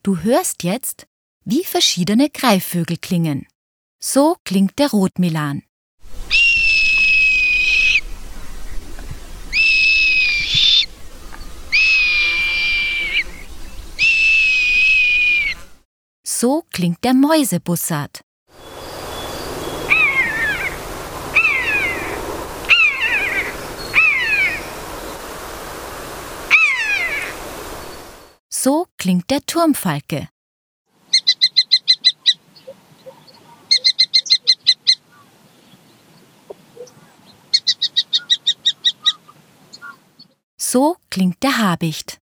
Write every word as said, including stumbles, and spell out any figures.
Du hörst jetzt, wie verschiedene Greifvögel klingen. So klingt der Rotmilan. So klingt der Mäusebussard. So klingt der Turmfalke. So klingt der Habicht.